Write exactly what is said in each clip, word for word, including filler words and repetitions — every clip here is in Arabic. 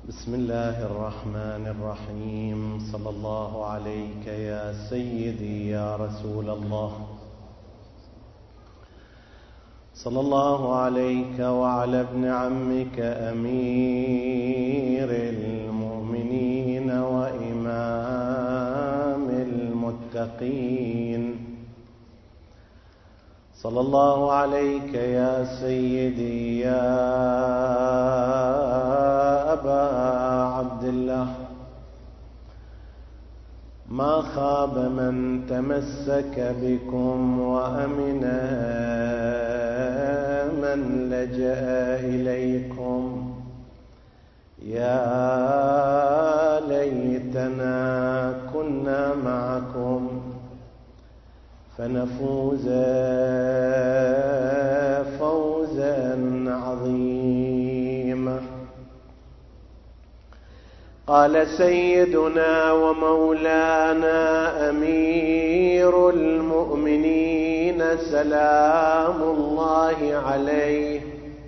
بسم الله الرحمن الرحيم. صلى الله عليك يا سيدي يا رسول الله، صلى الله عليك وعلى ابن عمك أمير المؤمنين وإمام المتقين. صلى الله عليك يا سيدي يا أبا عبد الله. ما خاب من تمسك بكم وأمن من لجأ إليكم. يا ليتنا كنا معكم فنفوز فوزا عظيما. قال سيدنا ومولانا أمير المؤمنين سلام الله عليه: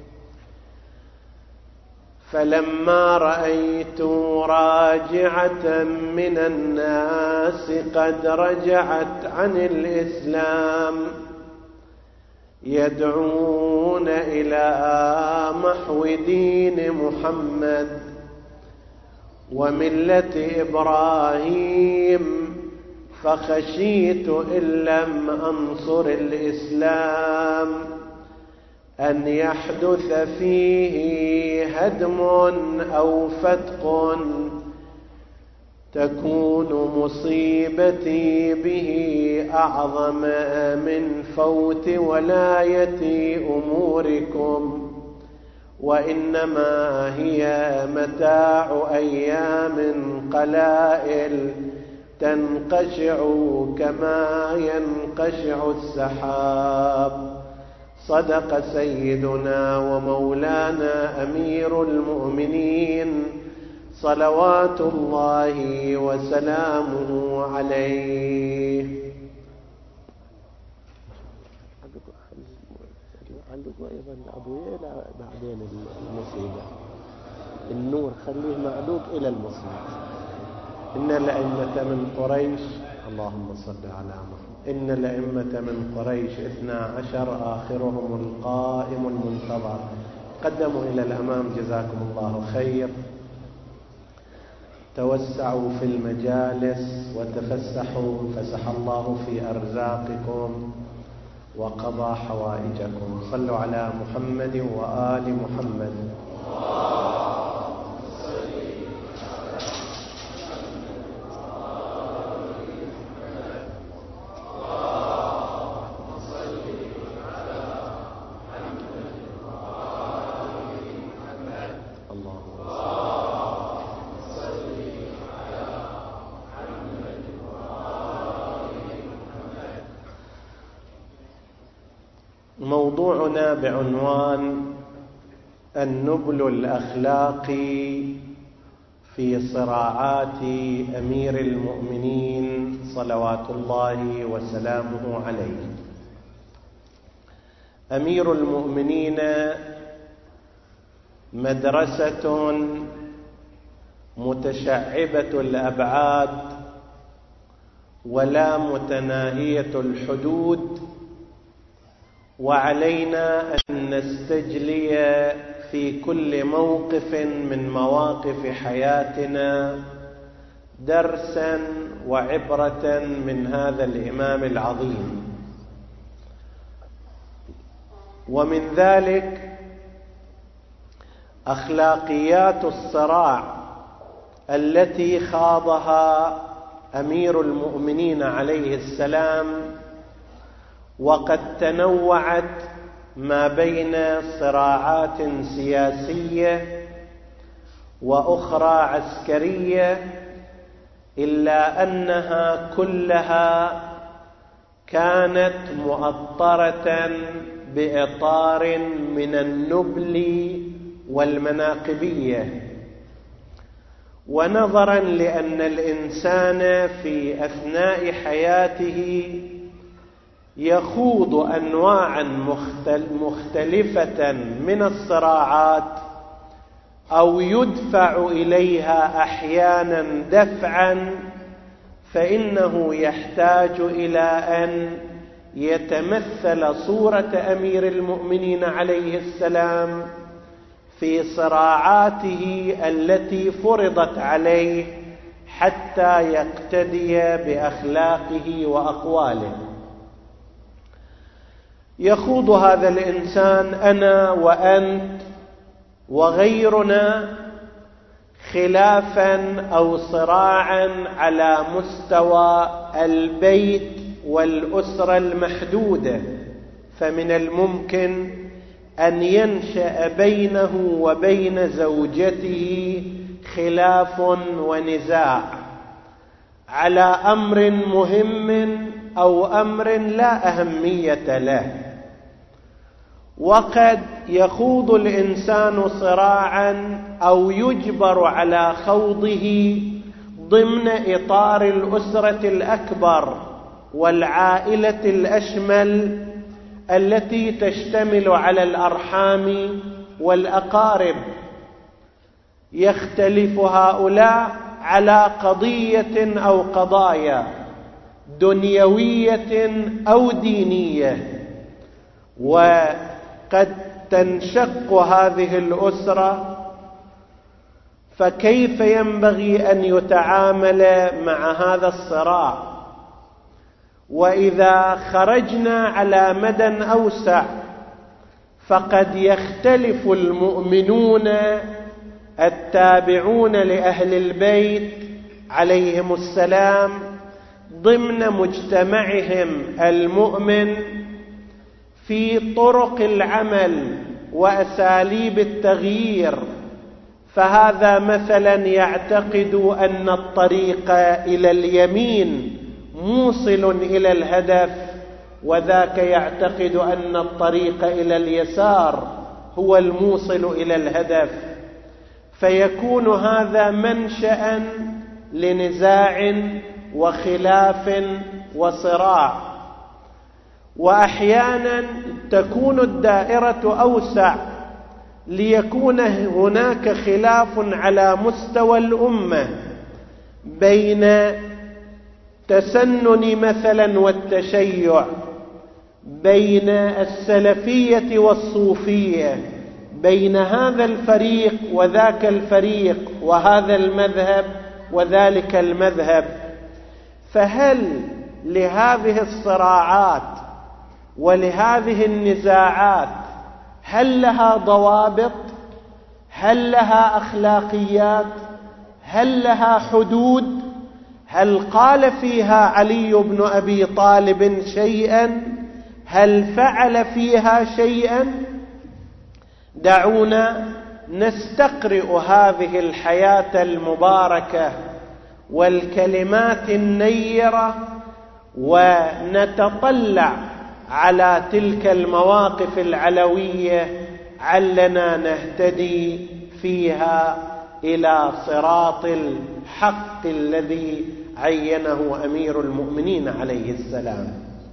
فلما رأيت راجعة من الناس قد رجعت عن الإسلام يدعون إلى محو دين محمد وملة إبراهيم، فخشيت إن لم أنصر الإسلام أن يحدث فيه هدم أو فتق تكون مصيبتي به أعظم من فوت ولاية أموركم، وإنما هي متاع أيام قلائل تنقشع كما ينقشع السحاب. صدق سيدنا ومولانا أمير المؤمنين صلوات الله وسلامه عليه. عندكم أيضا أبويا بعدين المصيبة النور خليه معلوق إلى المصيبة. إن الأئمة من قريش، اللهم صل على محمد، إن الأئمة من قريش اثنا عشر آخرهم القائم المنتظر. قدموا إلى الأمام جزاكم الله خير. توسعوا في المجالس وتفسحوا، فسح الله في أرزاقكم وقضى حوائجكم. صلوا على محمد وآل محمد. موضوعنا بعنوان النبل الأخلاقي في صراعات أمير المؤمنين صلوات الله وسلامه عليه. أمير المؤمنين مدرسة متشعبة الأبعاد ولا متناهية الحدود، وعلينا أن نستجلي في كل موقف من مواقف حياتنا درسا وعبرة من هذا الإمام العظيم. ومن ذلك أخلاقيات الصراع التي خاضها أمير المؤمنين عليه السلام، وقد تنوعت ما بين صراعات سياسية وأخرى عسكرية، إلا أنها كلها كانت مؤطرة بإطار من النبل والمناقبية. ونظرا لأن الإنسان في أثناء حياته يخوض أنواعا مختلفة من الصراعات، أو يدفع إليها أحيانا دفعا، فإنه يحتاج إلى أن يتمثل صورة أمير المؤمنين عليه السلام في صراعاته التي فرضت عليه حتى يقتدي بأخلاقه وأقواله. يخوض هذا الإنسان، أنا وأنت وغيرنا، خلافا أو صراعا على مستوى البيت والأسرة المحدودة، فمن الممكن أن ينشأ بينه وبين زوجته خلاف ونزاع على أمر مهم أو أمر لا أهمية له، وقد يخوض الإنسان صراعا أو يجبر على خوضه ضمن إطار الأسرة الأكبر والعائلة الأشمل التي تشتمل على الأرحام والأقارب. يختلف هؤلاء على قضية أو قضايا دنيوية أو دينية، وقد تنشق هذه الأسرة، فكيف ينبغي أن يتعامل مع هذا الصراع؟ وإذا خرجنا على مدى أوسع، فقد يختلف المؤمنون التابعون لأهل البيت عليهم السلام ضمن مجتمعهم المؤمن في طرق العمل وأساليب التغيير. فهذا مثلا يعتقد أن الطريق إلى اليمين موصل إلى الهدف، وذاك يعتقد أن الطريق إلى اليسار هو الموصل إلى الهدف، فيكون هذا منشأ لنزاع وخلاف وصراع. وأحيانا تكون الدائرة أوسع ليكون هناك خلاف على مستوى الأمة بين تسنن مثلا والتشيع، بين السلفية والصوفية، بين هذا الفريق وذاك الفريق، وهذا المذهب وذلك المذهب. فهل لهذه الصراعات ولهذه النزاعات هل لها ضوابط؟ هل لها أخلاقيات؟ هل لها حدود؟ هل قال فيها علي بن أبي طالب شيئا؟ هل فعل فيها شيئا؟ دعونا نستقرئ هذه الحياة المباركة والكلمات النيرة، ونتطلع على تلك المواقف العلوية علنا نهتدي فيها إلى صراط الحق الذي عينه أمير المؤمنين عليه السلام.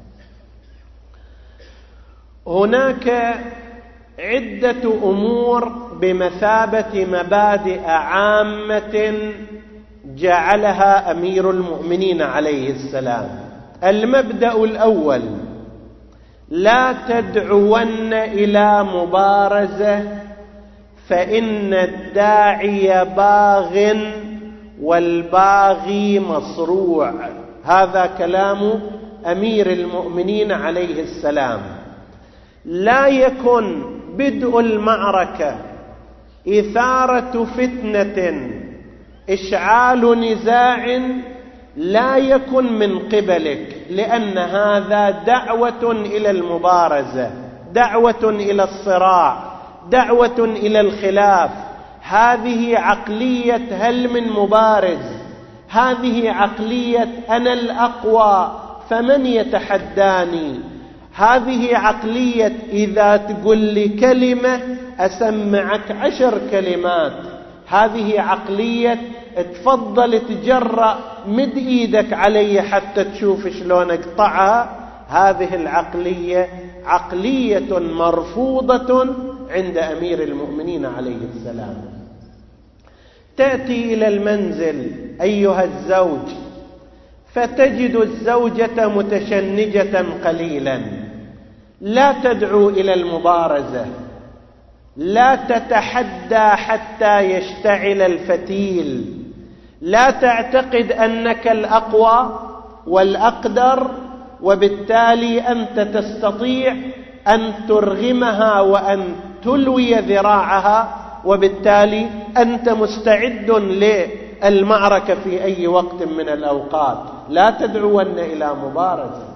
هناك عدة أمور بمثابة مبادئ عامة جعلها أمير المؤمنين عليه السلام. المبدأ الأول: لا تدعون إلى مبارزة، فإن الداعي باغ والباغي مصروع. هذا كلام أمير المؤمنين عليه السلام. لا يكن بدء المعركة إثارة فتنة، إشعال نزاع، لا يكن من قبلك، لأن هذا دعوة إلى المبارزة، دعوة إلى الصراع، دعوة إلى الخلاف. هذه عقلية هل من مبارز، هذه عقلية أنا الأقوى فمن يتحداني، هذه عقلية إذا تقول لي كلمة أسمعك عشر كلمات، هذه عقلية تفضل تجرأ مد إيدك علي حتى تشوف شلون أقطعها. هذه العقلية عقلية مرفوضة عند أمير المؤمنين عليه السلام. تأتي إلى المنزل أيها الزوج فتجد الزوجة متشنجة قليلا، لا تدعو إلى المبارزة، لا تتحدى حتى يشتعل الفتيل، لا تعتقد أنك الأقوى والأقدر وبالتالي أنت تستطيع أن ترغمها وأن تلوي ذراعها، وبالتالي أنت مستعد للمعركة في أي وقت من الأوقات. لا تدعون إلى مبارزة.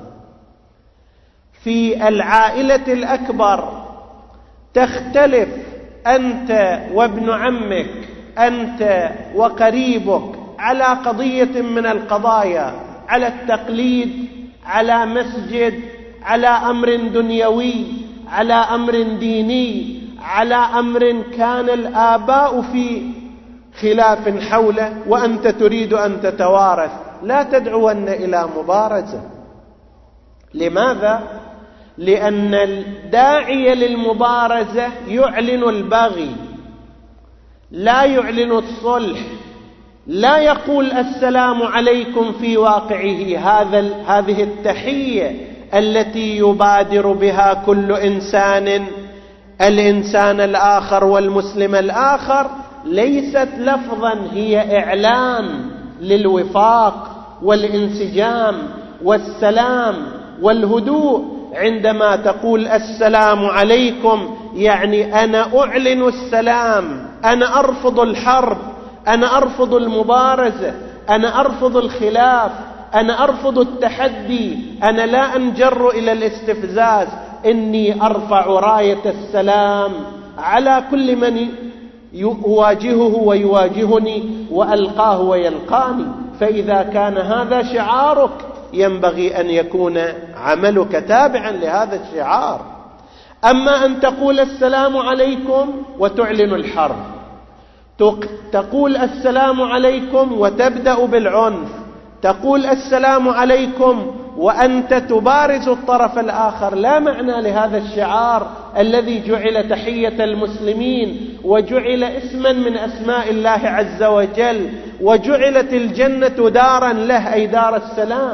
في العائلة الأكبر تختلف أنت وابن عمك، أنت وقريبك، على قضية من القضايا، على التقليد، على مسجد، على أمر دنيوي، على أمر ديني، على أمر كان الآباء في خلاف حوله وأنت تريد أن تتوارث. لا تدعون إلى مبارزة. لماذا؟ لأن الداعي للمبارزة يعلن البغي، لا يعلن الصلح، لا يقول السلام عليكم في واقعه. هذا هذه التحية التي يبادر بها كل إنسان الإنسان الآخر والمسلم الآخر ليست لفظا، هي إعلان للوفاق والانسجام والسلام والهدوء. عندما تقول السلام عليكم يعني أنا أعلن السلام، أنا أرفض الحرب، أنا أرفض المبارزة، أنا أرفض الخلاف، أنا أرفض التحدي، أنا لا أنجر إلى الاستفزاز، إني أرفع راية السلام على كل من يواجهه ويواجهني وألقاه ويلقاني. فإذا كان هذا شعارك ينبغي أن يكون عملك تابعا لهذا الشعار. أما أن تقول السلام عليكم وتعلن الحرب، تقول السلام عليكم وتبدأ بالعنف، تقول السلام عليكم وأنت تبارز الطرف الآخر، لا معنى لهذا الشعار الذي جعل تحية المسلمين وجعل اسما من أسماء الله عز وجل وجعلت الجنة دارا له، أي دار السلام.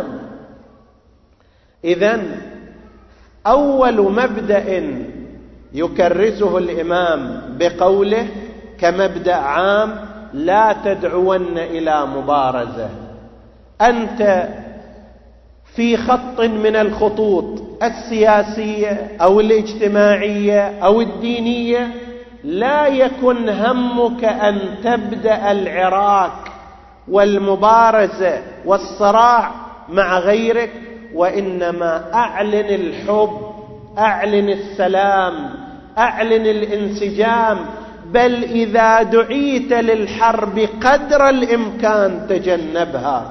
إذن أول مبدأ يكرسه الإمام بقوله كمبدأ عام: لا تدعون إلى مبارزة. أنت في خط من الخطوط السياسية أو الاجتماعية أو الدينية لا يكن همك أن تبدأ العراك والمبارزة والصراع مع غيرك، وإنما أعلن الحب، أعلن السلام، أعلن الانسجام، بل إذا دعيت للحرب قدر الإمكان تجنبها.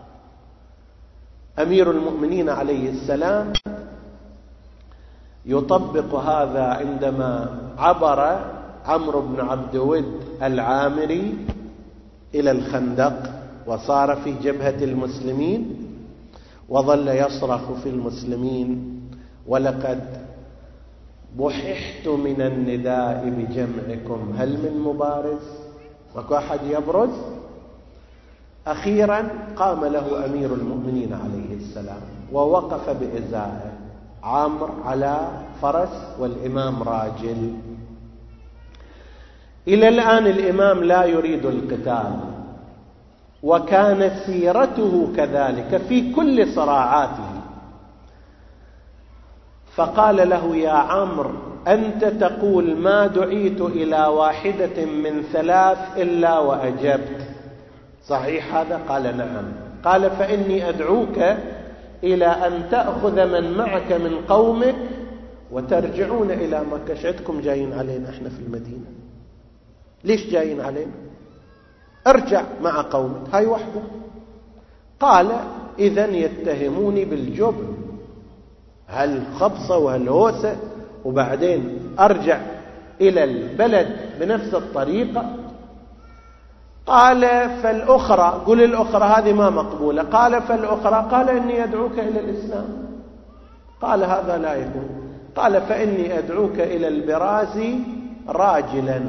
أمير المؤمنين عليه السلام يطبق هذا عندما عبر عمرو بن عبد ود العامري إلى الخندق وصار في جبهة المسلمين وظل يصرخ في المسلمين: ولقد بححت من النداء بجمعكم، هل من مبارز؟ وكو أحد يبرز؟ أخيرا قام له أمير المؤمنين عليه السلام ووقف بإزائه، عمرو على فرس والإمام راجل. إلى الآن الإمام لا يريد القتال، وكان سيرته كذلك في كل صراعاته. فقال له: يا عمرو، أنت تقول ما دعيت إلى واحدة من ثلاث إلا وأجبت، صحيح هذا؟ قال: نعم. قال: فإني أدعوك إلى أن تأخذ من معك من قومك وترجعون إلى مكة. شعتكم جايين علينا احنا في المدينة، ليش جايين علينا؟ ارجع مع قومك، هاي وحده. قال: إذن يتهموني بالجبن، هالخبصة وهالهوسة، وبعدين أرجع إلى البلد بنفس الطريقة؟ قال: فالأخرى، قل الأخرى هذه ما مقبولة. قال: فالأخرى؟ قال: إني أدعوك إلى الإسلام. قال: هذا لا يكون. قال: فإني أدعوك إلى البراز راجلا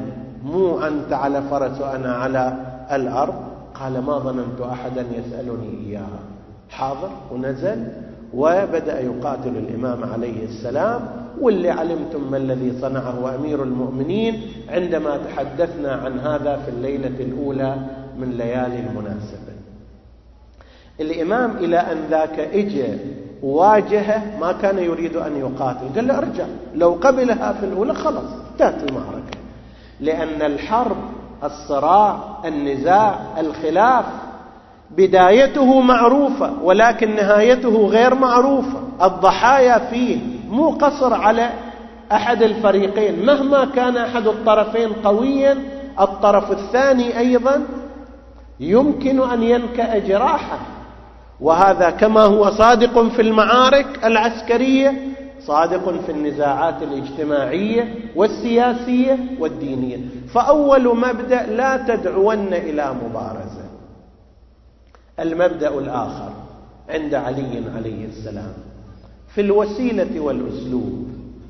مو أنت على فرس وأنا على الأرض. قال ما ظننت أحدا يسألني إياها. حاضر. ونزل وبدأ يقاتل الإمام عليه السلام. واللي علمتم ما الذي صنعه أمير المؤمنين عندما تحدثنا عن هذا في الليلة الأولى من ليالي المناسبة. الإمام إلى أن ذاك إجى واجهه، ما كان يريد أن يقاتل، قال له ارجع. لو قبلها في الأولى خلاص انتهت المعركة، لأن الحرب، الصراع، النزاع، الخلاف بدايته معروفة ولكن نهايته غير معروفة. الضحايا فيه مو قصر على أحد الفريقين، مهما كان أحد الطرفين قويا الطرف الثاني أيضا يمكن أن ينكأ جراحا. وهذا كما هو صادق في المعارك العسكرية صادق في النزاعات الاجتماعية والسياسية والدينية. فأول مبدأ لا تدعون إلى مبارزة. المبدأ الآخر عند علي عليه السلام في الوسيلة والأسلوب: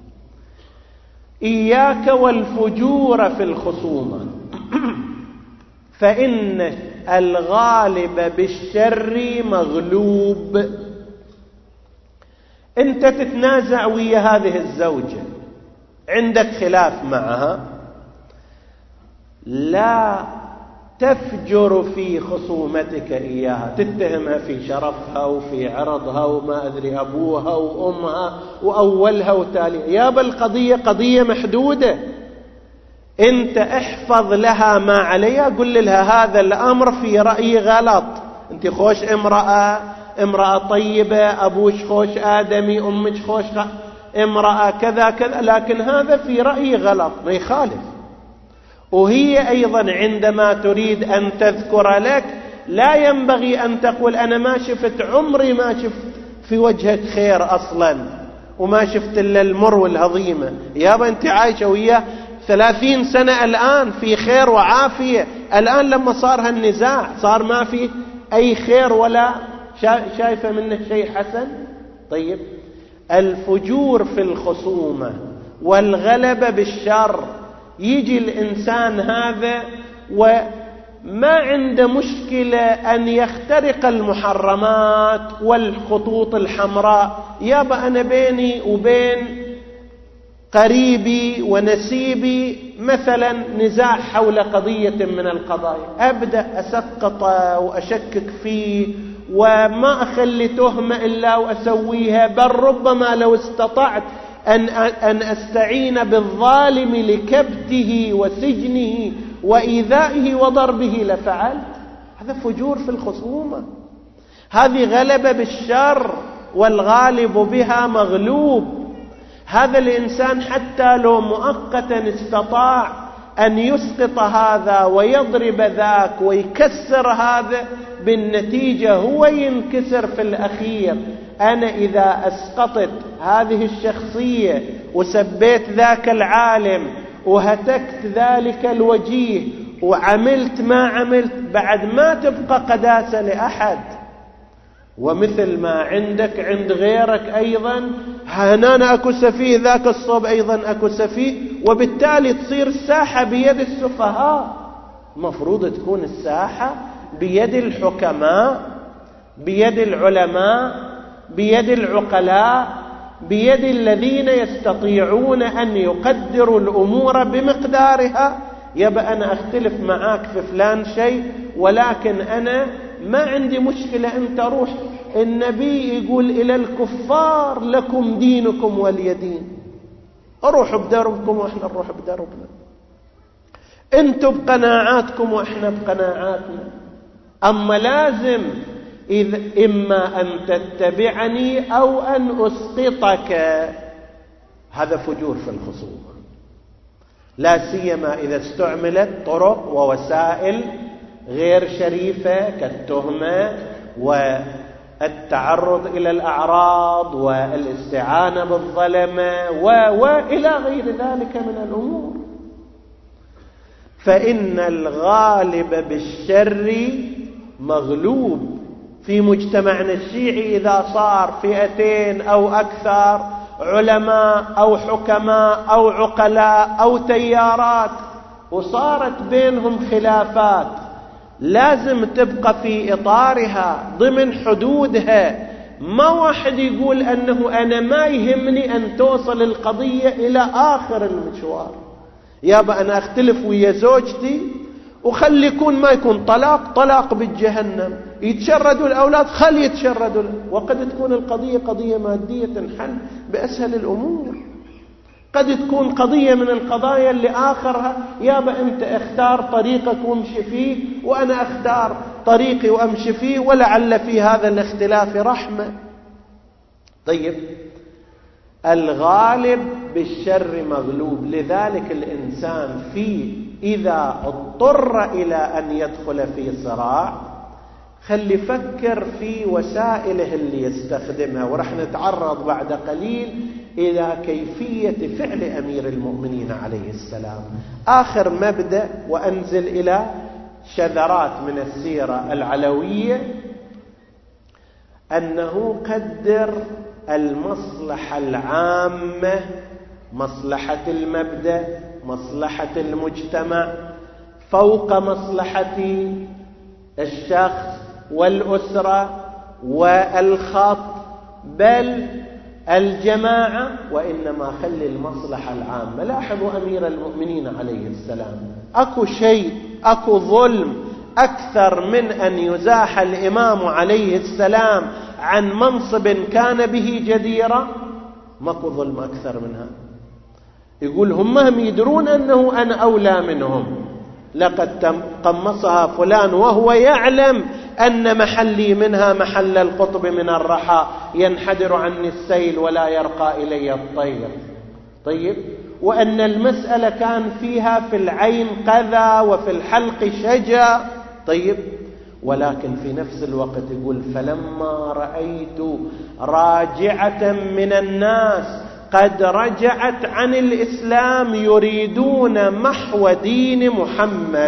إياك والفجور في الخصومة، فإن الغالب بالشر مغلوب. أنت تتنازع ويا هذه الزوجة، عندك خلاف معها، لا تفجر في خصومتك إياها، تتهمها في شرفها وفي عرضها وما أدري أبوها وأمها وأولها وتاليها. يا بالقضية قضية محدودة، أنت احفظ لها ما عليها. قل لها هذا الأمر في رأيي غلط، أنت خوش امرأة، امرأة طيبة، أبوش خوش آدمي، أمش خوش امرأة كذا كذا، لكن هذا في رأيي غلط، ما يخالف. وهي أيضا عندما تريد أن تذكر لك لا ينبغي أن تقول أنا ما شفت، عمري ما شفت في وجهك خير أصلا وما شفت إلا المر والهضيمة. يابا أنت عايشة وياه ثلاثين سنة الآن في خير وعافية، الآن لما صار هالنزاع صار ما في أي خير ولا شايفة منه شيء حسن. طيب، الفجور في الخصومة والغلبة بالشر. يجي الإنسان هذا وما عنده مشكلة أن يخترق المحرمات والخطوط الحمراء. يابا أنا بيني وبين قريبي ونسيبي مثلا نزاع حول قضية من القضايا، أبدأ أسقطه وأشكك فيه وما أخلي تهمة إلا وأسويها، بل ربما لو استطعت أن أن أستعين بالظالم لكبته وسجنه وإيذائه وضربه لفعلت. هذا فجور في الخصومة، هذه غلبة بالشر والغالب بها مغلوب. هذا الإنسان حتى لو مؤقتا استطاع أن يسقط هذا ويضرب ذاك ويكسر هذا، بالنتيجة هو ينكسر في الأخير. أنا إذا أسقطت هذه الشخصية وسبيت ذاك العالم وهتكت ذلك الوجيه وعملت ما عملت، بعد ما تبقى قداسة لأحد. ومثل ما عندك عند غيرك أيضا، هنا أكو سفيه ذاك الصوب أيضا أكو سفيه، وبالتالي تصير الساحة بيد السفهاء. مفروض تكون الساحة بيد الحكماء، بيد العلماء، بيد العقلاء، بيد الذين يستطيعون أن يقدروا الأمور بمقدارها. يبقى أنا أختلف معاك في فلان شيء، ولكن أنا ما عندي مشكلة أنت روح. النبي يقول إلى الكفار لكم دينكم ولي دين، أروحوا بدربكم وإحنا نروح بدربنا، أنتوا بقناعاتكم وإحنا بقناعاتنا. أما لازم إذ إما أن تتبعني أو أن أسقطك. هذا فجور في الخصومة، لا سيما إذا استعملت طرق ووسائل غير شريفة كالتهمة والتعرض إلى الأعراض والاستعانة بالظلمة وإلى غير ذلك من الأمور. فإن الغالب بالشر مغلوب. في مجتمعنا الشيعي إذا صار فئتين أو أكثر، علماء أو حكماء أو عقلاء أو تيارات، وصارت بينهم خلافات لازم تبقى في إطارها ضمن حدودها. ما واحد يقول أنه أنا ما يهمني أن توصل القضية إلى آخر المشوار، يابا أنا أختلف ويا زوجتي وخلي يكون ما يكون طلاق طلاق بالجهنم، يتشردوا الأولاد خلي يتشردوا، وقد تكون القضية قضية مادية تنحل بأسهل الأمور. قد تكون قضية من القضايا اللي آخرها يابا أنت اختار طريقك وامشي فيه وأنا اختار طريقي وامشي فيه، ولعل في هذا الاختلاف رحمة. طيب الغالب بالشر مغلوب، لذلك الإنسان فيه إذا اضطر إلى أن يدخل في صراع خلي يفكر في وسائله اللي يستخدمها، ورح نتعرض بعد قليل إلى كيفية فعل أمير المؤمنين عليه السلام. آخر مبدأ وأنزل إلى شذرات من السيرة العلوية، أنه قدر المصلحة العامة، مصلحة المبدأ، مصلحة المجتمع فوق مصلحة الشخص والأسرة والخط بل الجماعة، وإنما خلي المصلحة العامة. لاحظوا أمير المؤمنين عليه السلام، أكو شيء أكو ظلم أكثر من أن يزاح الإمام عليه السلام عن منصب كان به جديرا؟ ماكو ظلم أكثر منها. يقول هم يدرون أنه أنا أولى منهم، لقد قمصها فلان وهو يعلم أن محلي منها محل القطب من الرحى، ينحدر عني السيل ولا يرقى إلي الطير. طيب، وأن المسألة كان فيها في العين قذى وفي الحلق شجا. طيب، ولكن في نفس الوقت يقول فلما رأيت راجعة من الناس قد رجعت عن الإسلام يريدون محو دين محمد،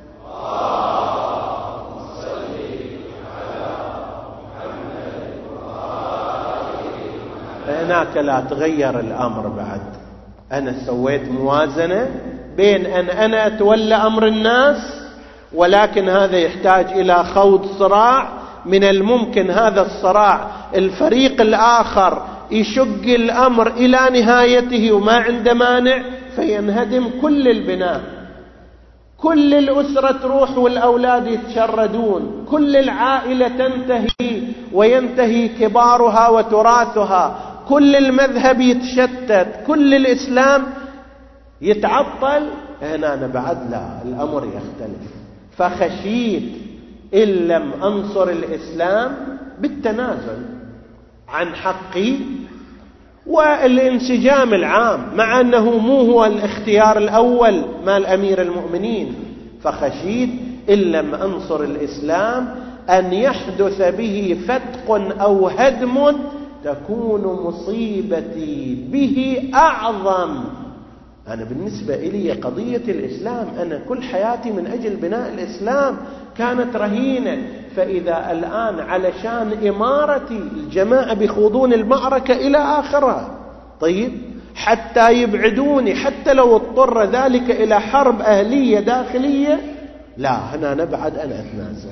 هناك لا تغير الأمر. بعد أنا سويت موازنة بين أن أنا أتولى أمر الناس، ولكن هذا يحتاج إلى خوض صراع، من الممكن هذا الصراع الفريق الآخر يشق الأمر إلى نهايته وما عنده مانع فينهدم كل البناء، كل الأسرة تروح والأولاد يتشردون، كل العائلة تنتهي وينتهي كبارها وتراثها، كل المذهب يتشتت، كل الإسلام يتعطل. هنا أنا بعد لا، الأمر يختلف. فخشيت إن لم أنصر الإسلام بالتنازل عن حقي والانسجام العام، مع أنه مو هو الاختيار الأول مال أمير المؤمنين، فخشيت إن لم أنصر الإسلام أن يحدث به فتق أو هدم تكون مصيبتي به أعظم. أنا بالنسبة إلي قضية الإسلام، أنا كل حياتي من أجل بناء الإسلام كانت رهينة، فإذا الآن علشان إمارتي الجماعة بيخوضون المعركة إلى آخرها، طيب حتى يبعدوني، حتى لو اضطر ذلك إلى حرب أهلية داخلية، لا، هنا نبعد، أنا أتنازل.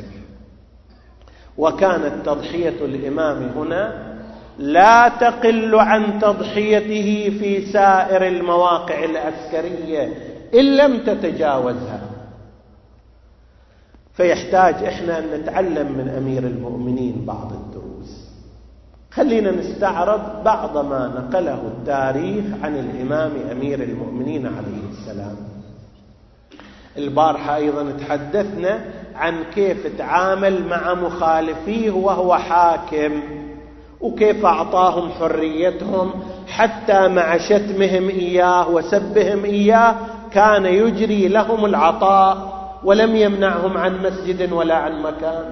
وكانت تضحية الإمام هنا لا تقل عن تضحيته في سائر المواقع العسكرية إن لم تتجاوزها. فيحتاج إحنا أن نتعلم من أمير المؤمنين بعض الدروس. خلينا نستعرض بعض ما نقله التاريخ عن الإمام أمير المؤمنين عليه السلام. البارحة أيضا تحدثنا عن كيف تعامل مع مخالفيه وهو حاكم، وكيف أعطاهم حريتهم، حتى مع شتمهم إياه وسبهم إياه كان يجري لهم العطاء ولم يمنعهم عن مسجد ولا عن مكان.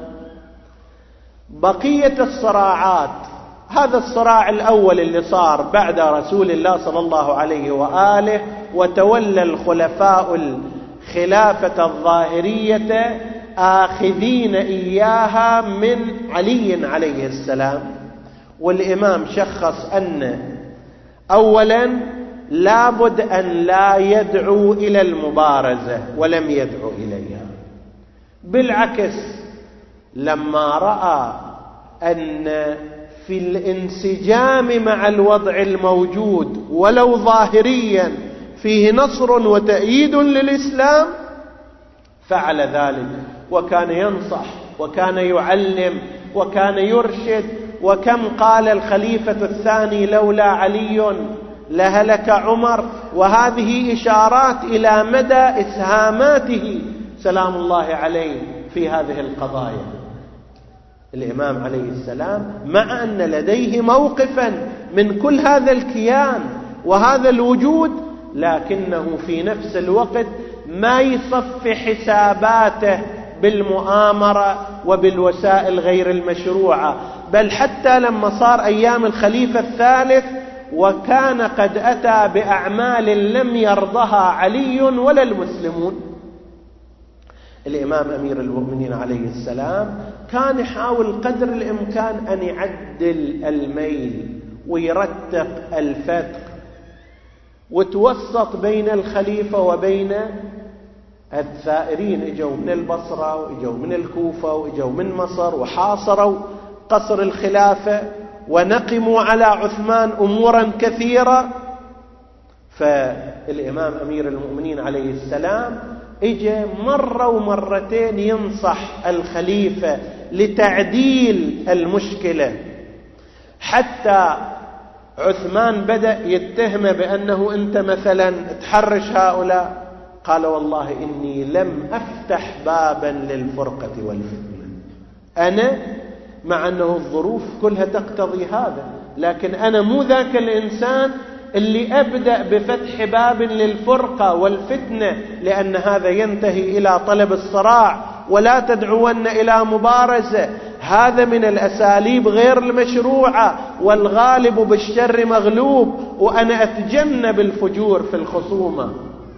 بقية الصراعات، هذا الصراع الأول اللي صار بعد رسول الله صلى الله عليه وآله وتولى الخلفاء الخلافة الظاهرية آخذين إياها من علي عليه السلام، والإمام شخص أن أولا لابد أن لا يدعو إلى المبارزة، ولم يدعو إليها. بالعكس، لما رأى أن في الانسجام مع الوضع الموجود ولو ظاهريا فيه نصر وتأييد للإسلام فعل ذلك، وكان ينصح وكان يعلم وكان يرشد. وكم قال الخليفة الثاني لولا علي لهلك عمر، وهذه إشارات إلى مدى إسهاماته سلام الله عليه في هذه القضايا. الإمام عليه السلام مع أن لديه موقفا من كل هذا الكيان وهذا الوجود، لكنه في نفس الوقت ما يصف حساباته بالمؤامرة وبالوسائل غير المشروعة. بل حتى لما صار أيام الخليفة الثالث وكان قد أتى بأعمال لم يرضها علي ولا المسلمون، الإمام أمير المؤمنين عليه السلام كان يحاول قدر الإمكان أن يعدل الميل ويرتق الفتق وتوسط بين الخليفة وبين الثائرين. اجوا من البصرة واجوا من الكوفة واجوا من مصر وحاصروا قصر الخلافة ونقموا على عثمان أمورا كثيرة. فالإمام أمير المؤمنين عليه السلام اجى مرة ومرتين ينصح الخليفة لتعديل المشكلة، حتى عثمان بدأ يتهمه بأنه أنت مثلا تحرش هؤلاء. قال والله إني لم أفتح بابا للفرقة والفتنة، أنا مع أنه الظروف كلها تقتضي هذا، لكن أنا مو ذاك الإنسان اللي أبدأ بفتح باب للفرقة والفتنة، لأن هذا ينتهي إلى طلب الصراع ولا تدعون إلى مبارزة. هذا من الأساليب غير المشروعة، والغالب بالشر مغلوب، وأنا أتجنب الفجور في الخصومة.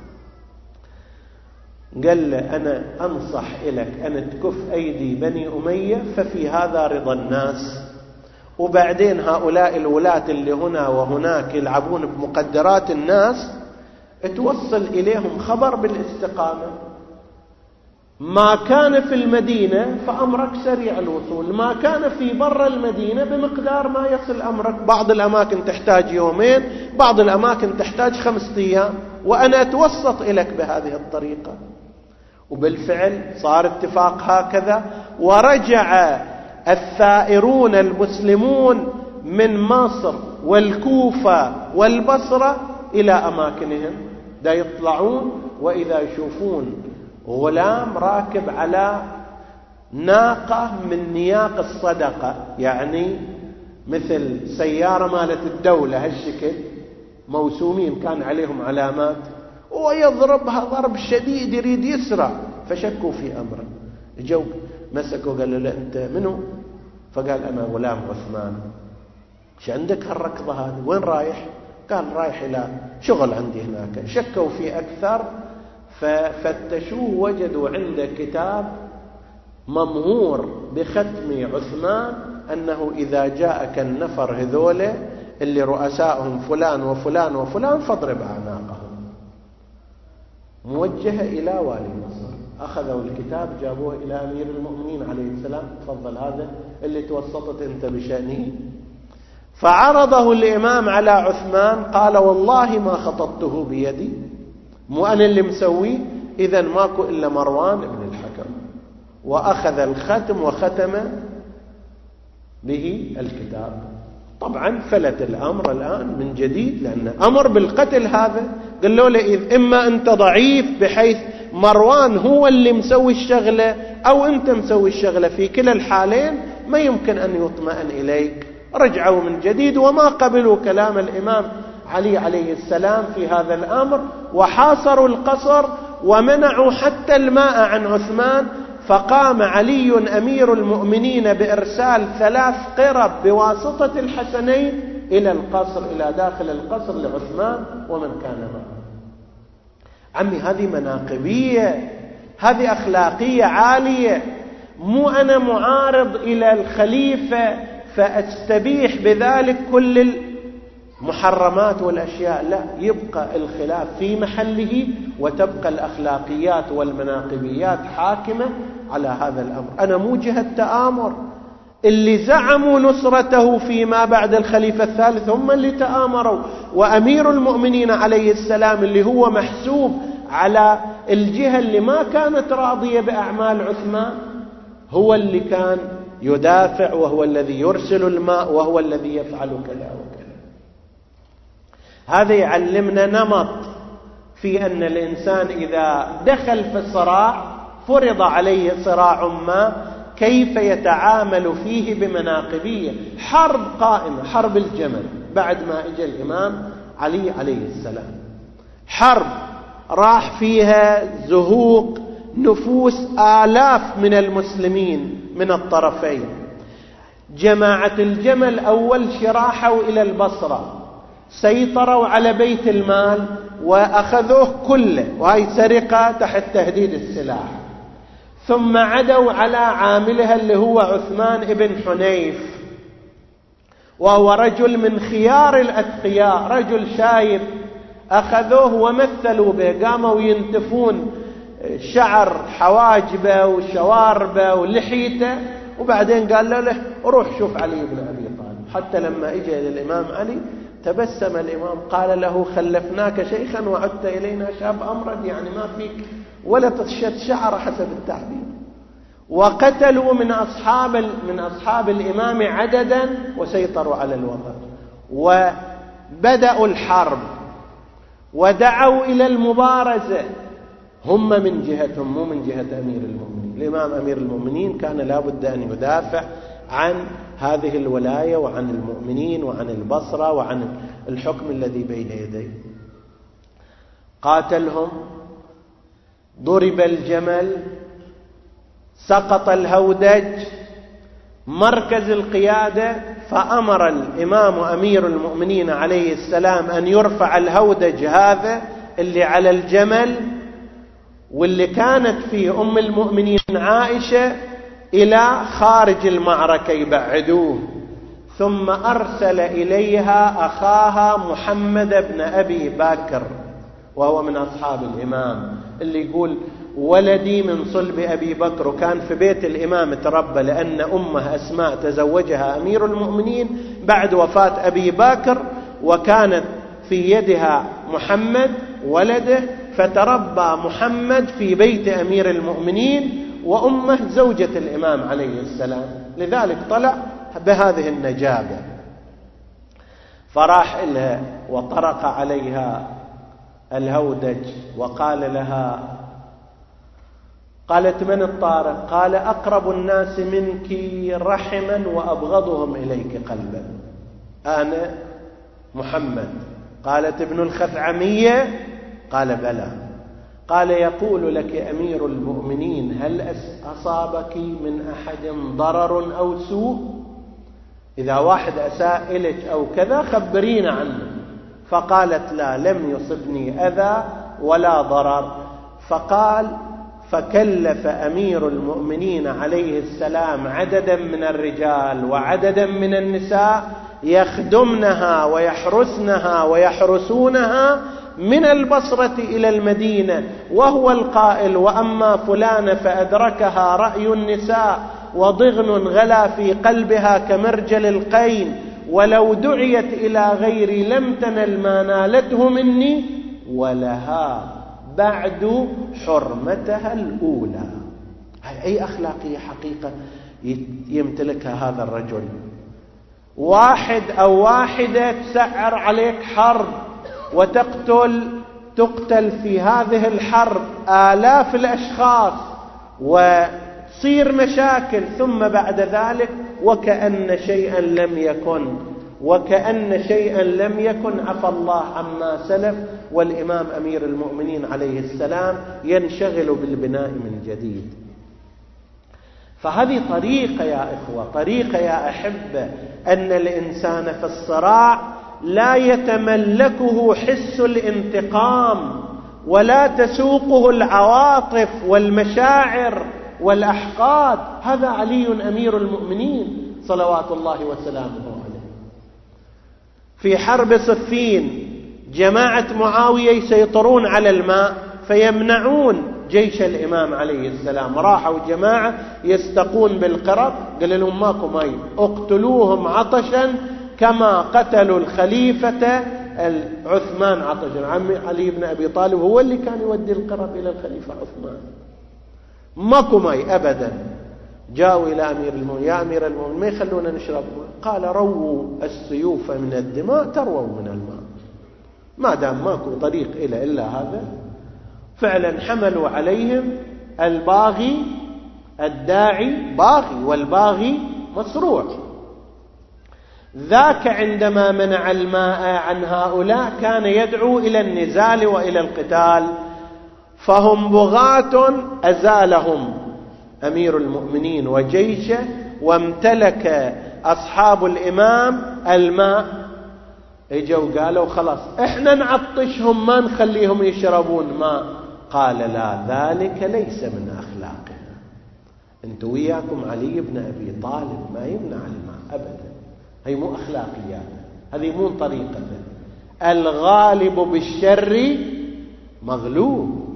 قال له أنا أنصح إليك أن تكف أيدي بني أمية، ففي هذا رضا الناس. وبعدين هؤلاء الولاة اللي هنا وهناك يلعبون بمقدرات الناس، توصل إليهم خبر بالاستقامة. ما كان في المدينة فأمرك سريع الوصول، ما كان في بر المدينة بمقدار ما يصل أمرك. بعض الأماكن تحتاج يومين، بعض الأماكن تحتاج خمسة أيام، وأنا أتوسط إليك بهذه الطريقة. وبالفعل صار اتفاق هكذا، ورجع الثائرون المسلمون من مصر والكوفة والبصرة إلى أماكنهم. دا يطلعون وإذا يشوفون غلام راكب على ناقة من نياق الصدقة، يعني مثل سيارة مالت الدولة هالشكل، موسومين كان عليهم علامات، ويضربها ضرب شديد يريد يسرع، فشكوا في أمره. جو مسكوا قالوا له أنت منو؟ فقال أنا غلام عثمان. ايش عندك هالركضة هذه؟ وين رايح؟ قال رايح إلى شغل عندي هناك. شكوا في أكثر، ففتشوه وجدوا عنده كتاب ممهور بختم عثمان أنه إذا جاءك النفر هذوله اللي رؤسائهم فلان وفلان وفلان فاضرب أعناقهم، موجهة إلى والي مصر. أخذوا الكتاب جابوه إلى أمير المؤمنين عليه السلام، تفضل هذا اللي توسطت أنت بشأنه. فعرضه الإمام على عثمان، قال والله ما خطبته بيدي، مو أنا اللي مسويه، إذا ماكو إلا مروان بن الحكم. وأخذ الختم وختم به الكتاب. طبعا فلت الأمر الآن من جديد، لأن أمر بالقتل هذا. قالوا له إذ إما أنت ضعيف بحيث مروان هو اللي مسوي الشغلة أو أنت مسوي الشغلة، في كلا الحالين ما يمكن أن يطمئن إليك. رجعوا من جديد وما قبلوا كلام الإمام علي عليه السلام في هذا الأمر، وحاصروا القصر ومنعوا حتى الماء عن عثمان. فقام علي أمير المؤمنين بإرسال ثلاث قرب بواسطة الحسنين إلى القصر، إلى داخل القصر لعثمان ومن كان معه. عمي هذه مناقبية، هذه أخلاقية عالية. مو أنا معارض إلى الخليفة فأستبيح بذلك كل محرمات والأشياء، لا، يبقى الخلاف في محله وتبقى الأخلاقيات والمناقبيات حاكمة على هذا الأمر. أنا مو جهة تآمر، اللي زعموا نصرته فيما بعد الخليفة الثالث هم اللي تآمروا، وأمير المؤمنين عليه السلام اللي هو محسوب على الجهة اللي ما كانت راضية بأعمال عثمان هو اللي كان يدافع، وهو الذي يرسل الماء، وهو الذي يفعل كذا وكذا. هذا يعلمنا نمط في أن الإنسان إذا دخل في الصراع فرض عليه صراع ما كيف يتعامل فيه بمناقبية. حرب قائمة، حرب الجمل بعد ما اجى الإمام علي عليه السلام، حرب راح فيها زهوق نفوس آلاف من المسلمين من الطرفين. جماعة الجمل أول شي راحوا إلى البصرة، سيطروا على بيت المال وأخذوه كله، وهي سرقة تحت تهديد السلاح. ثم عدوا على عاملها اللي هو عثمان ابن حنيف، وهو رجل من خيار الأتقياء، رجل شايب، أخذوه ومثلوا به، قاموا ينتفون شعر حواجبه وشواربه ولحيته، وبعدين قال له, له روح شوف علي بن أبي طالب. حتى لما اجى للإمام علي تبسم الإمام، قال له خلفناك شيخا وعدت إلينا شاب أمرد، يعني ما فيك ولا تشد شعر حسب التعبير. وقتلوا من أصحاب من أصحاب الإمام عددا وسيطروا على الوطن، وبدأوا الحرب ودعوا إلى المبارزة. هم من جهتهم مو من جهة أمير المؤمنين. الإمام أمير المؤمنين كان لابد أن يدافع عن هذه الولاية وعن المؤمنين وعن البصرة وعن الحكم الذي بين يديه. قاتلهم، ضرب الجمل، سقط الهودج، مركز القيادة، فأمر الإمام أمير المؤمنين عليه السلام أن يرفع الهودج هذا اللي على الجمل واللي كانت فيه أم المؤمنين عائشة إلى خارج المعركة يبعدوه. ثم أرسل إليها أخاها محمد بن أبي بكر، وهو من أصحاب الإمام، اللي يقول ولدي من صلب أبي بكر، وكان في بيت الإمام تربى، لأن أمه أسماء تزوجها أمير المؤمنين بعد وفاة أبي بكر، وكانت في يدها محمد ولده، فتربى محمد في بيت أمير المؤمنين، وأمه زوجة الإمام عليه السلام، لذلك طلع بهذه النجابة. فراح إلها وطرق عليها الهودج وقال لها، قالت من الطارق؟ قال أقرب الناس منك رحما وأبغضهم إليك قلبا، أنا محمد. قالت ابن الخثعمية؟ قال بلى. قال يقول لك أمير المؤمنين هل أصابك من أحد ضرر أو سوء؟ إذا واحد أساء إليك أو كذا خبرينا عنه. فقالت لا، لم يصبني أذى ولا ضرر. فقال فكلف أمير المؤمنين عليه السلام عددا من الرجال وعددا من النساء يخدمنها ويحرسنها ويحرسونها من البصرة إلى المدينة، وهو القائل وأما فلان فأدركها رأي النساء وضغن غلا في قلبها كمرجل القين، ولو دعيت إلى غيري لم تنل ما نالته مني، ولها بعد حرمتها الأولى. أي أخلاقية حقيقة يمتلكها هذا الرجل. واحد أو واحدة تسعر عليك حرب وتقتل تقتل في هذه الحرب آلاف الأشخاص وتصير مشاكل، ثم بعد ذلك وكأن شيئا لم يكن وكأن شيئا لم يكن عفى الله عما سلف، والإمام أمير المؤمنين عليه السلام ينشغل بالبناء من جديد. فهذه طريقة يا إخوة، طريقة يا أحبة، أن الإنسان في الصراع لا يتملكه حس الانتقام ولا تسوقه العواطف والمشاعر والأحقاد. هذا علي أمير المؤمنين صلوات الله وسلامه عليه. في حرب صفين جماعة معاوية يسيطرون على الماء فيمنعون جيش الإمام عليه السلام. راحوا جماعة يستقون بالقرب، قال لهم ماكو ماء، اقتلوهم عطشا كما قتلوا الخليفة عثمان عطشا. عمي علي بن أبي طالب هو اللي كان يودي القرب إلى الخليفة عثمان. ماكو ماء أبدا. جاءوا إلى أمير المؤمنين: يا أمير المؤمنين ما يخلونا نشرب ماء. قال: رووا السيوف من الدماء ترووا من الماء، ما دام ماكو طريق إلى إلا هذا. فعلا حملوا عليهم الباغي الداعي باغي والباغي مصروع. ذاك عندما منع الماء عن هؤلاء كان يدعو إلى النزال وإلى القتال، فهم بغاة أزالهم أمير المؤمنين وجيشه، وامتلك أصحاب الإمام الماء. اجوا قالوا: خلاص احنا نعطشهم ما نخليهم يشربون ماء. قال: لا، ذلك ليس من أخلاقنا. انتوا وياكم علي بن أبي طالب ما يمنع الماء أبدا، هي مو أخلاقيات، هذه مو طريقة. الغالب بالشر مغلوب.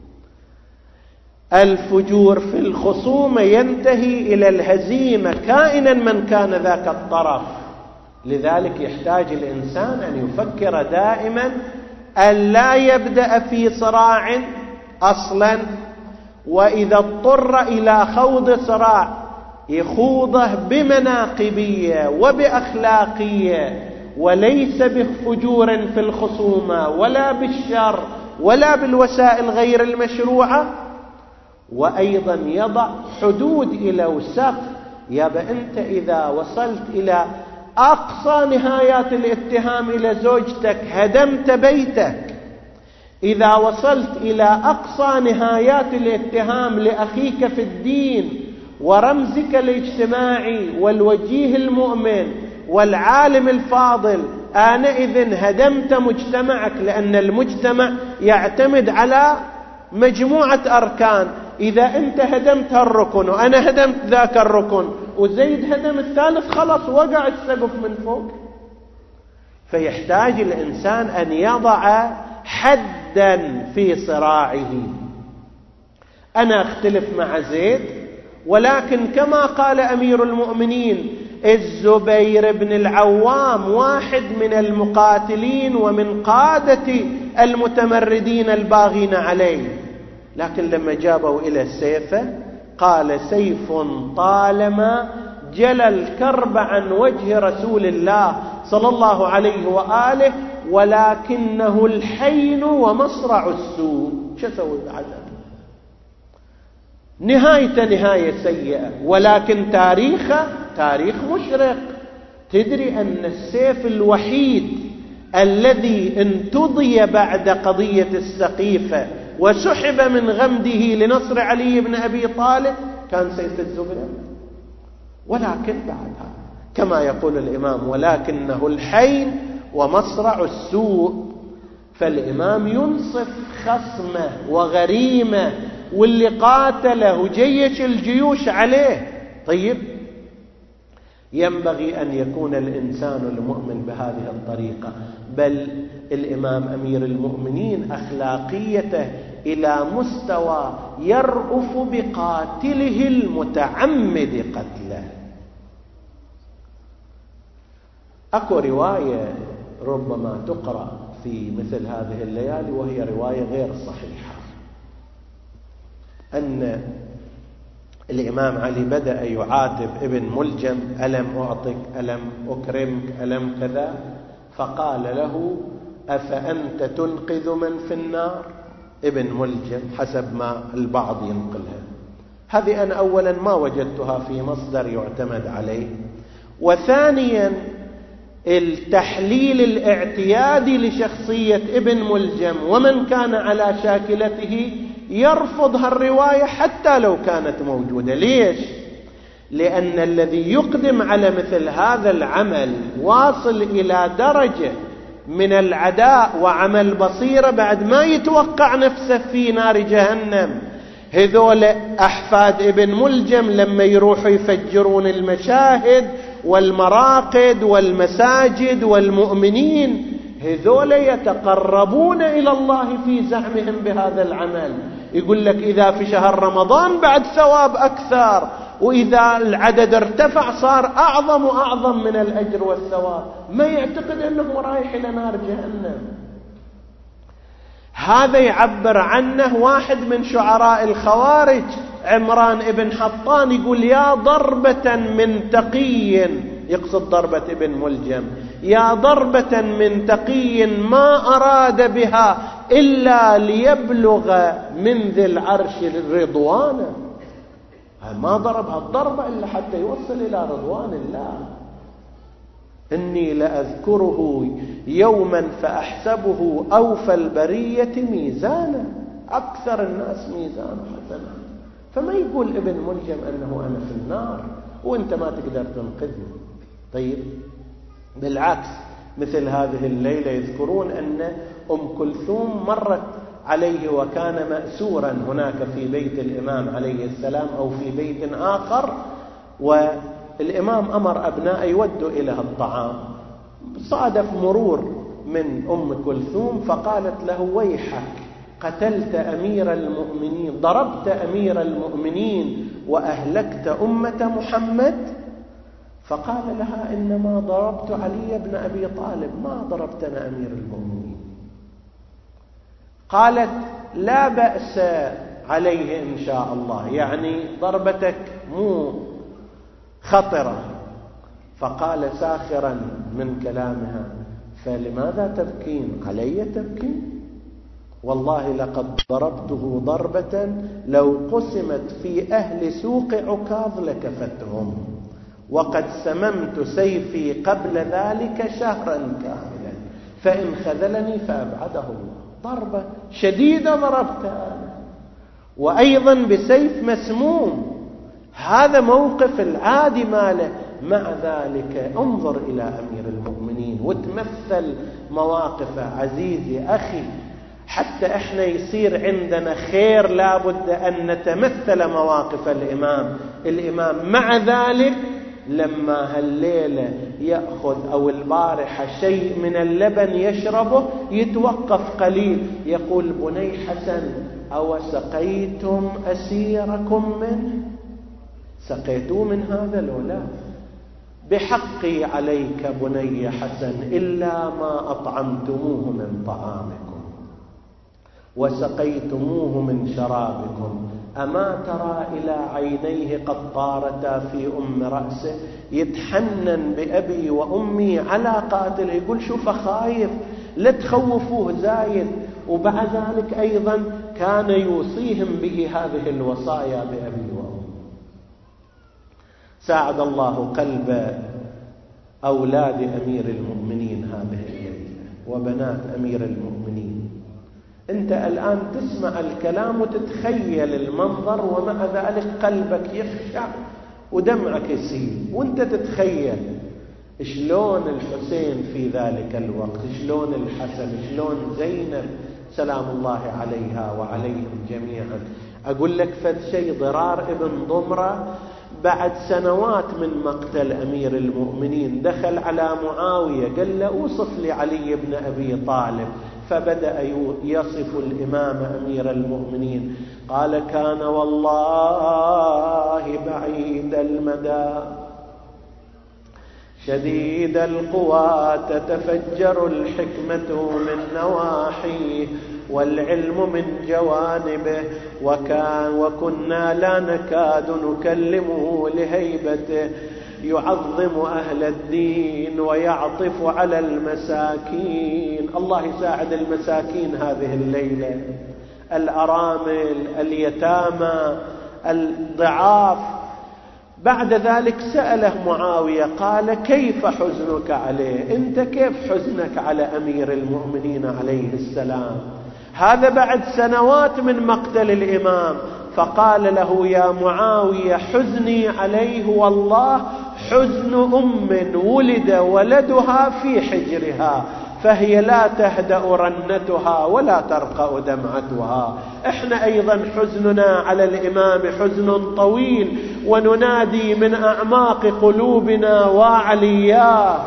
الفجور في الخصومة ينتهي إلى الهزيمة كائنا من كان ذاك الطرف. لذلك يحتاج الإنسان أن يفكر دائما أن لا يبدأ في صراع أصلا، وإذا اضطر إلى خوض صراع يخوضه بمناقبية وبأخلاقية، وليس بفجور في الخصومة ولا بالشر ولا بالوسائل غير المشروعة. وأيضا يضع حدود إلى وسقف. يابا أنت إذا وصلت إلى أقصى نهايات الاتهام إلى زوجتك هدمت بيتك، إذا وصلت إلى أقصى نهايات الاتهام لأخيك في الدين ورمزك الاجتماعي والوجيه المؤمن والعالم الفاضل، آنئذ هدمت مجتمعك، لأن المجتمع يعتمد على مجموعة أركان. إذا أنت هدمت الركن وأنا هدمت ذاك الركن وزيد هدم الثالث، خلص وقع السقف من فوق. فيحتاج الإنسان أن يضع حدا في صراعه. أنا أختلف مع زيد، ولكن كما قال أمير المؤمنين الزبير بن العوام واحد من المقاتلين ومن قادة المتمردين الباغين عليه، لكن لما جابوا إلى السيف قال: سيف طالما جلى الكرب عن وجه رسول الله صلى الله عليه وآله، ولكنه الحين ومصرع السوء. شو سوي بعد؟ نهاية نهاية سيئة، ولكن تاريخه تاريخ مشرق. تدري أن السيف الوحيد الذي انتضي بعد قضية السقيفة وسحب من غمده لنصر علي بن أبي طالب كان سيف الزبير. ولكن بعدها كما يقول الإمام: ولكنه الحين ومصرع السوء. فالإمام ينصف خصمه وغريمه واللي قاتله جيش الجيوش عليه. طيب، ينبغي أن يكون الإنسان المؤمن بهذه الطريقة. بل الإمام أمير المؤمنين أخلاقيته إلى مستوى يرأف بقاتله المتعمد قتله. أكو رواية ربما تقرأ في مثل هذه الليالي وهي رواية غير صحيحة، أن الإمام علي بدأ يعاتب ابن ملجم: ألم أعطك، ألم أكرمك، ألم كذا؟ فقال له: أفأنت تنقذ من في النار؟ ابن ملجم حسب ما البعض ينقلها. هذه أنا أولا ما وجدتها في مصدر يعتمد عليه. وثانيا التحليل الاعتيادي لشخصية ابن ملجم ومن كان على شاكلته يرفض هالرواية حتى لو كانت موجودة. ليش؟ لأن الذي يقدم على مثل هذا العمل واصل إلى درجة من العداء وعمل بصيرة بعد ما يتوقع نفسه في نار جهنم. هذول أحفاد ابن ملجم لما يروحوا يفجرون المشاهد والمراقد والمساجد والمؤمنين، هذول يتقربون إلى الله في زعمهم بهذا العمل. يقول لك إذا في شهر رمضان بعد ثواب أكثر، وإذا العدد ارتفع صار أعظم وأعظم من الأجر والثواب، ما يعتقد أنه رايح إلى نار جهنم. هذا يعبر عنه واحد من شعراء الخوارج عمران ابن حطان، يقول يا ضربة من تقي، يقصد ضربة ابن ملجم، يا ضربة من تقي ما أراد بها إلا ليبلغ من ذي العرش رضوانا. ما ضربها الضربة إلا حتى يوصل إلى رضوان الله. إني لأذكره يوما فأحسبه أوفى البرية ميزانا، أكثر الناس ميزان حسنا. فما يقول ابن ملجم أنه أنا في النار وإنت ما تقدر تنقذني. طيب بالعكس، مثل هذه الليلة يذكرون أن أم كلثوم مرت عليه وكان مأسورا هناك في بيت الإمام عليه السلام أو في بيت آخر، والإمام أمر أبناء يودوا إليها الطعام. صادف مرور من أم كلثوم فقالت له ويحك، قتلت أمير المؤمنين، ضربت أمير المؤمنين وأهلكت أمة محمد. فقال لها إنما ضربت علي بن أبي طالب، ما ضربتنا أمير المؤمنين. قالت لا بأس عليه إن شاء الله، يعني ضربتك مو خطرة. فقال ساخرا من كلامها فلماذا تبكين؟ علي تبكين؟ والله لقد ضربته ضربة لو قسمت في أهل سوق عكاظ لكفتهم، وقد سممت سيفي قبل ذلك شهرا كاملا، فإن خذلني فأبعده الله. ضربة شديدة ضربتها، وأيضا بسيف مسموم. هذا موقف العادي ماله. مع ذلك انظر إلى أمير المؤمنين وتمثل مواقفه. عزيزي أخي، حتى احنا يصير عندنا خير لابد أن نتمثل مواقف الإمام. الإمام مع ذلك لما هالليلة يأخذ أو البارحة شيء من اللبن يشربه يتوقف قليل، يقول بني حسن أو سقيتم أسيركم منه؟ سقيتوا من هذا لولا؟ بحقي عليك بني حسن إلا ما أطعمتموه من طعامكم وسقيتموه من شرابكم. أما ترى إلى عينيه قد طارتا في أم رأسه، يتحنن بأبي وأمي على قاتله. يقول شوف خايف لا تخوفوه زايد. وبعد ذلك أيضا كان يوصيهم به هذه الوصايا بأبي وأمي. ساعد الله قلب أولاد أمير المؤمنين هذه الليلة وبنات أمير المؤمنين. أنت الآن تسمع الكلام وتتخيل المنظر، ومع ذلك قلبك يخشع ودمعك يسيل وأنت تتخيل شلون الحسين في ذلك الوقت، شلون الحسن، شلون زينب سلام الله عليها وعليهم جميعا. أقول لك فد شيء، ضرار ابن ضمرة بعد سنوات من مقتل أمير المؤمنين دخل على معاوية قال له أوصف لي علي بن أبي طالب، فبدأ يصف الإمام أمير المؤمنين. قال كان والله بعيد المدى شديد القوى، تتفجر الحكمة من نواحيه والعلم من جوانبه، وكان وكنا لا نكاد نكلمه لهيبته، يعظم أهل الدين ويعطف على المساكين. الله يساعد المساكين هذه الليلة، الأرامل، اليتامى، الضعاف. بعد ذلك سأله معاوية قال كيف حزنك عليه؟ أنت كيف حزنك على أمير المؤمنين عليه السلام؟ هذا بعد سنوات من مقتل الإمام. فقال له يا معاوية حزني عليه والله حزن أم ولد ولدها في حجرها، فهي لا تهدأ رنتها ولا ترقأ دمعتها. احنا أيضا حزننا على الإمام حزن طويل، وننادي من أعماق قلوبنا وعلياه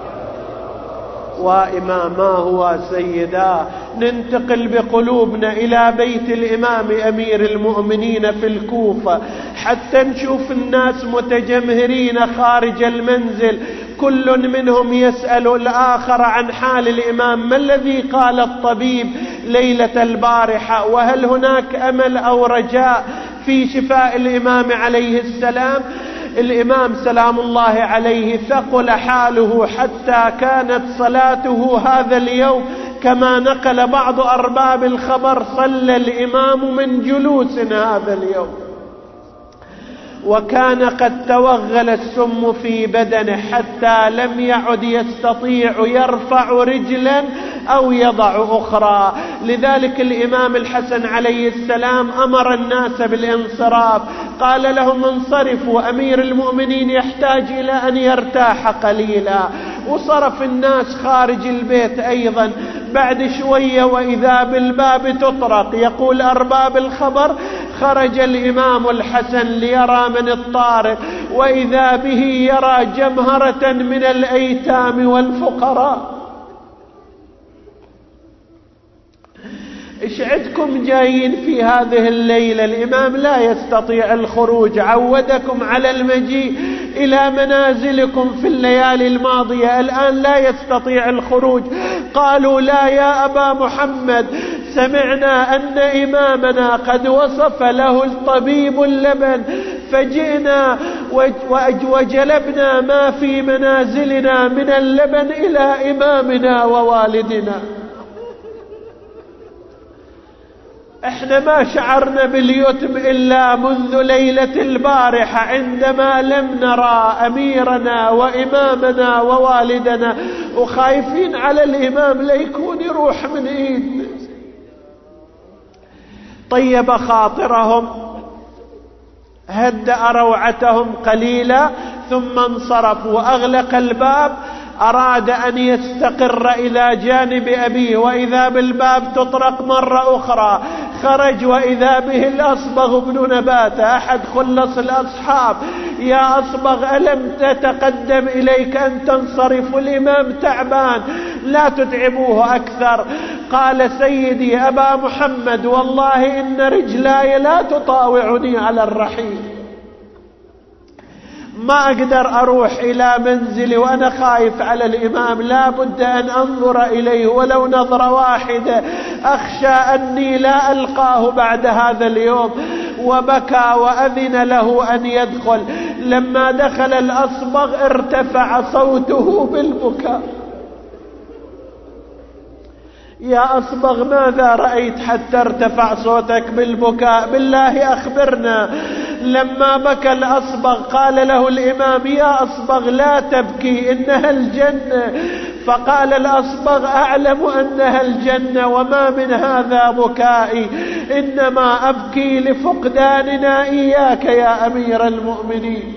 وإماماه وسيداه. ننتقل بقلوبنا إلى بيت الإمام أمير المؤمنين في الكوفة حتى نشوف الناس متجمهرين خارج المنزل، كل منهم يسأل الآخر عن حال الإمام، ما الذي قال الطبيب ليلة البارحة، وهل هناك أمل أو رجاء في شفاء الإمام عليه السلام. الإمام سلام الله عليه ثقل حاله حتى كانت صلاته هذا اليوم كما نقل بعض أرباب الخبر صلى الإمام من جلوس هذا اليوم، وكان قد توغل السم في بدنه حتى لم يعد يستطيع يرفع رجلا أو يضع أخرى. لذلك الإمام الحسن عليه السلام أمر الناس بالانصراف، قال لهم انصرفوا، أمير المؤمنين يحتاج إلى أن يرتاح قليلا. وصرف الناس خارج البيت أيضا. بعد شوية وإذا بالباب تطرق، يقول أرباب الخبر خرج الإمام الحسن ليرى من الطارق، وإذا به يرى جمهرة من الأيتام والفقراء. إيش عندكم جايين في هذه الليلة؟ الإمام لا يستطيع الخروج، عودكم على المجيء إلى منازلكم في الليالي الماضية، الآن لا يستطيع الخروج. قالوا لا يا أبا محمد، سمعنا أن إمامنا قد وصف له الطبيب اللبن، فجئنا وجلبنا ما في منازلنا من اللبن إلى إمامنا ووالدنا. احنا ما شعرنا باليتم إلا منذ ليلة البارحة عندما لم نرى أميرنا وإمامنا ووالدنا، وخايفين على الإمام ليكون يروح من إيدنا. طيب خاطرهم، هدأ روعتهم قليلا، ثم انصرف وأغلق الباب. أراد أن يستقر إلى جانب أبيه، وإذا بالباب تطرق مرة أخرى. خرج وإذا به الأصبغ بن نباتة أحد خلص الأصحاب. يا أصبغ ألم تتقدم إليك أن تنصرف؟ الإمام تعبان، لا تتعبوه أكثر. قال سيدي أبا محمد والله إن رجلاي لا تطاوعني على الرحيل، ما أقدر أروح إلى منزلي وأنا خايف على الإمام، لا بد أن أنظر إليه ولو نظرة واحدة، أخشى أني لا ألقاه بعد هذا اليوم. وبكى وأذن له أن يدخل. لما دخل الأصبغ ارتفع صوته بالبكاء. يا أصبغ ماذا رأيت حتى ارتفع صوتك بالبكاء؟ بالله أخبرنا. لما بكى الأصبغ قال له الإمام يا أصبغ لا تبكي، إنها الجنة. فقال الأصبغ أعلم أنها الجنة وما من هذا بكائي، إنما أبكي لفقداننا إياك يا أمير المؤمنين،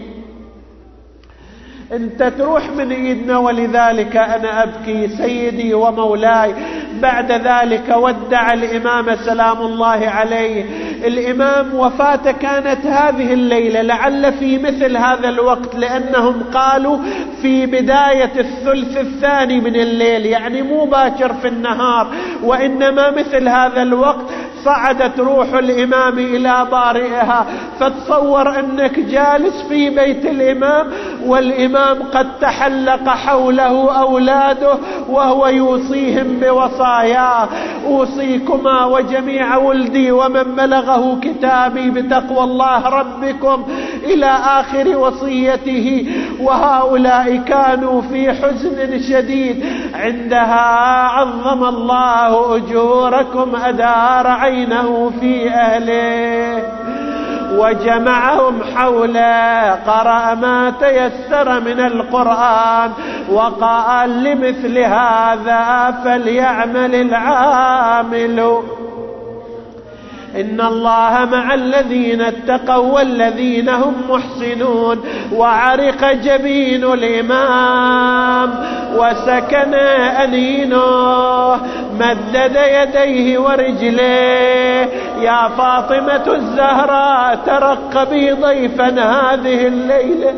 انت تروح من ايدنا ولذلك انا ابكي سيدي ومولاي. بعد ذلك ودع الامام سلام الله عليه. الامام وفاته كانت هذه الليلة، لعل في مثل هذا الوقت، لانهم قالوا في بداية الثلث الثاني من الليل، يعني مو باكر في النهار، وانما مثل هذا الوقت. صعدت روح الإمام إلى بارئها، فتصور أنك جالس في بيت الإمام والإمام قد تحلق حوله أولاده وهو يوصيهم بوصاياه: أوصيكما وجميع ولدي ومن بلغه كتابي بتقوى الله ربكم، إلى آخر وصيته. وهؤلاء كانوا في حزن شديد. عندها عظم الله أجوركم أدار عينه في أهله، وجمعهم حوله، قرأ ما تيسر من القرآن، وقال لمثل هذا فليعمل العامل. إن الله مع الذين اتقوا والذين هم محسنون. وعرق جبين الإمام وسكن أنينه، مدد يديه ورجليه. يا فاطمة الزهراء ترقبي ضيفا هذه الليلة.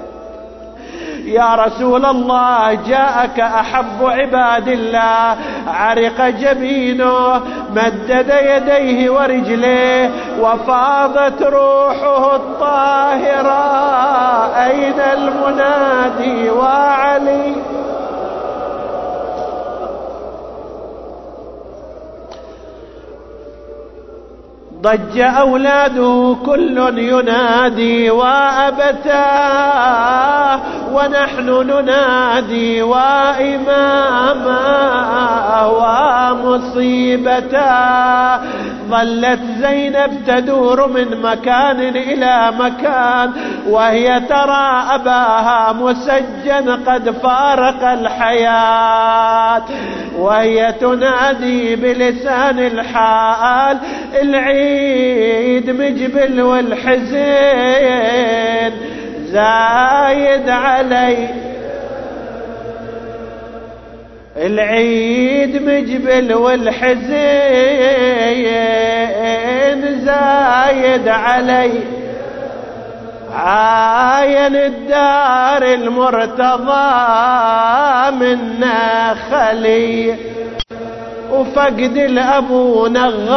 يا رسول الله جاءك أحب عباد الله. عرق جبينه، مدد يديه ورجليه، وفاضت روحه الطاهرة. أين المنادي وعلي؟ ضج أولاده كل ينادي وأبتاه، ونحن ننادي وإماما ومصيبتا. ظلت زينب تدور من مكان إلى مكان وهي ترى أباها مسجن قد فارق الحياة، وهي تنادي بلسان الحال: العيد مجبل والحزين زايد علي، العيد مجبل والحزين زايد علي. عاين الدار المرتضى منا خلي، وفقد الأبو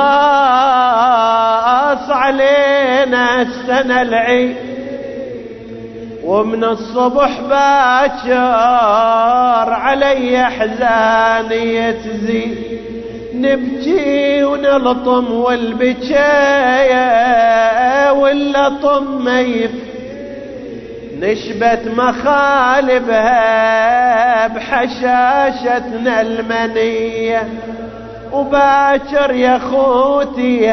نغاص علينا السنة العيد. ومن الصبح باكر علي أحزاني يتزيد، نبكي ونلطم والبكايا واللطم ميف، نشبت مخالبها بحشاشتنا المنية. وباكر يا خوتي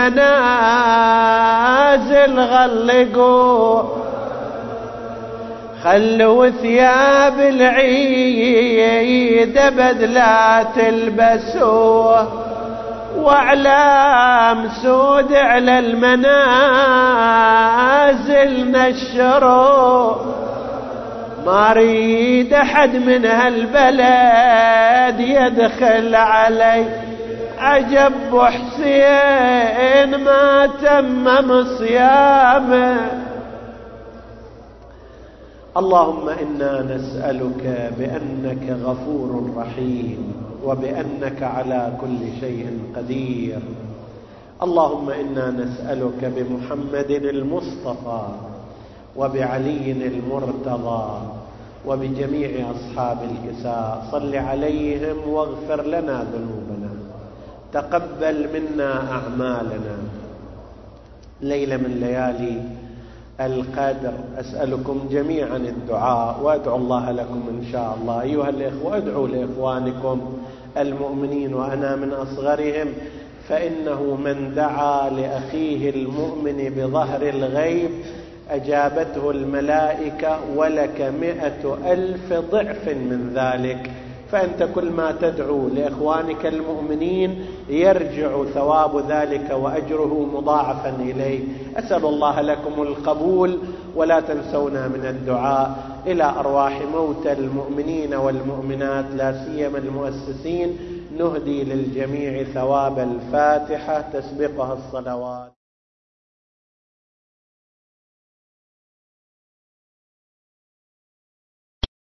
هالمنازل غلقوا، خلوا ثياب العيد بدلا تلبسوه، واعلام سود على المنازل نشروا. ما اريد احد من هالبلد يدخل علي، عجب حسين ما تمم صيامه. اللهم إنا نسألك بأنك غفور رحيم وبأنك على كل شيء قدير. اللهم إنا نسألك بمحمد المصطفى وبعلي المرتضى وبجميع أصحاب الكساء، صل عليهم واغفر لنا ذنوبنا، تقبل منا أعمالنا. ليلة من ليالي القدر أسألكم جميعا الدعاء، وأدعو الله لكم إن شاء الله. أيها الإخوة ادعوا لإخوانكم المؤمنين وأنا من أصغرهم، فإنه من دعا لأخيه المؤمن بظهر الغيب أجابته الملائكة ولك مئة ألف ضعف من ذلك. فأنت كل ما تدعو لإخوانك المؤمنين يرجع ثواب ذلك وأجره مضاعفا إليه. أسأل الله لكم القبول، ولا تنسونا من الدعاء إلى أرواح موتى المؤمنين والمؤمنات لا سيما المؤسسين. نهدي للجميع ثواب الفاتحة تسبقها الصلوات.